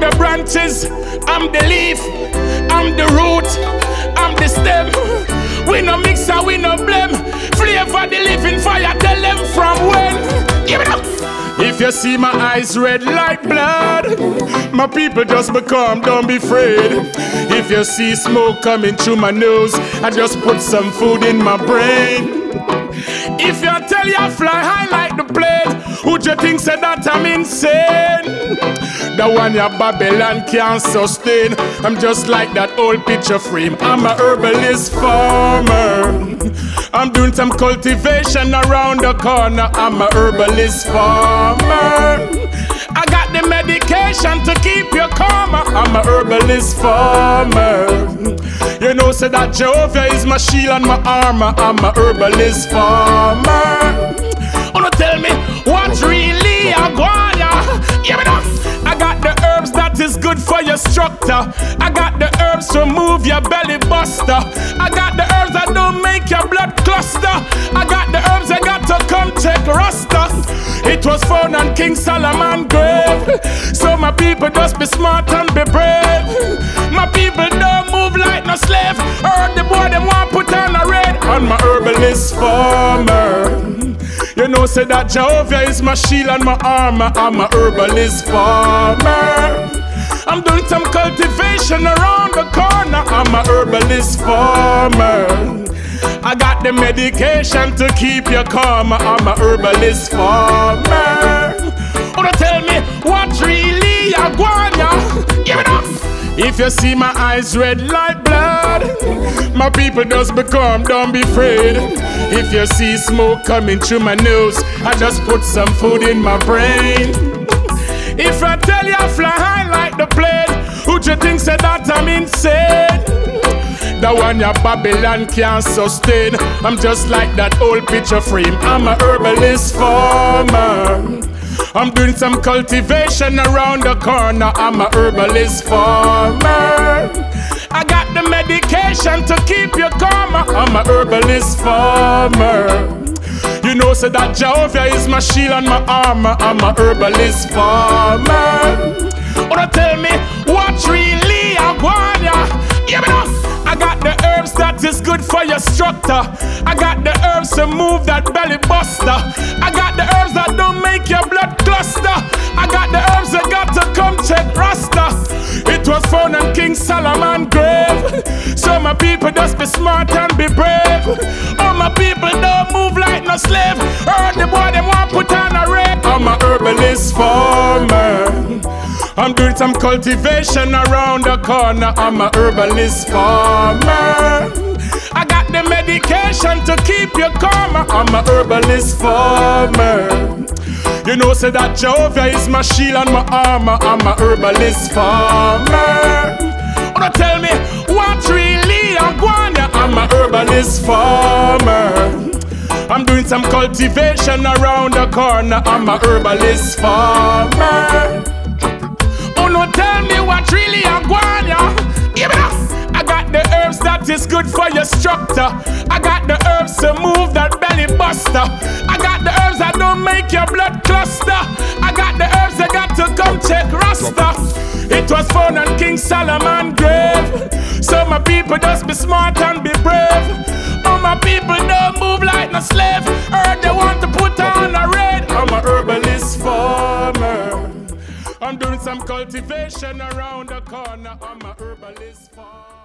the branches, I'm the leaf, I'm the root, I'm the stem. We no mix and we no blame. Flavor the living fire, tell them from when. Give it up. If you see my eyes red like blood, my people just become, don't be afraid. If you see smoke coming through my nose, I just put some food in my brain. If you tell you I fly high like the plane, would you think say that I'm insane? The one your Babylon can't sustain. I'm just like that old picture frame. I'm a herbalist farmer. I'm doing some cultivation around the corner. I'm a herbalist farmer. I got the medication to keep you calmer. I'm a herbalist farmer. You know, say that Jehovah is my shield and my armor. I'm a herbalist farmer. Wanna tell me what really I want ya? Give it up. I got the herbs that is good for your structure. I got the herbs to move your belly buster. I got the herbs that don't make your blood cluster. I got the herbs that got to come check Rasta. It was found on King Solomon grave. So my people just be smart and be brave. My people don't move like no slave. Heard the boy them want put on a red. On my herbalist farmer. You know, say that Jehovah is my shield and my armor. I'm a herbalist farmer. I'm doing some cultivation around the corner. I'm a herbalist farmer. I got the medication to keep you calm. I'm a herbalist farmer. Wanna tell me what really I want ya? Give it up. If you see my eyes red like blood, my people just become, don't be afraid. If you see smoke coming through my nose, I just put some food in my brain. If I tell you I fly high like the plane, would you think say that I'm insane? The one your Babylon can't sustain. I'm just like that old picture frame. I'm a herbalist farmer. I'm doing some cultivation around the corner. I'm a herbalist farmer. I got the medication to keep you calmer. I'm a herbalist farmer. You know, say that Jehovah is my shield and my armor. I'm a herbalist farmer. Wanna tell me what really I want ya? Give it up. I got the herbs that is good for your structure. I got the herbs to move that belly buster. I got the herbs that don't make your blood cluster. I got the herbs that got to come check Rasta. It was found on King Solomon grave. So my people just be smart and be brave. All my people don't move like no slave. Heard the boy them want put on a red. I'm a herbalist farmer. I'm doing some cultivation around the corner. I'm a herbalist farmer. I got the medication to keep you calmer. I'm a herbalist farmer. You know, say that Jehovah is my shield and my armor. I'm a herbalist farmer. Wanna tell me what really I want ya? I'm a herbalist farmer. I'm doing some cultivation around the corner. I'm a herbalist farmer. Oh no, tell me what really I want ya? Give it up. I got the herbs that is good for your structure. I got the herbs to move that belly buster. I got the herbs that don't make your blood cluster. I got the herbs that got to come check Rasta. It was found on King Solomon grave. So my people just be smart and be brave. Oh, my people don't move like no slave. Heard they want to put on a raid. I'm a herbalist farmer. I'm doing some cultivation around the corner. I'm a herbalist farmer.